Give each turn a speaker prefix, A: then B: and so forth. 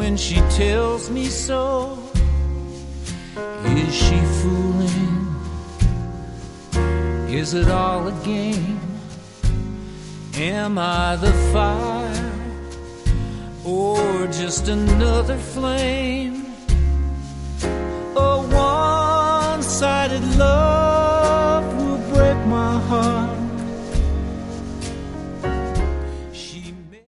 A: when she tells me so? Is she fooling? Is it all a game? Am I the fire or just another flame? A one-sided love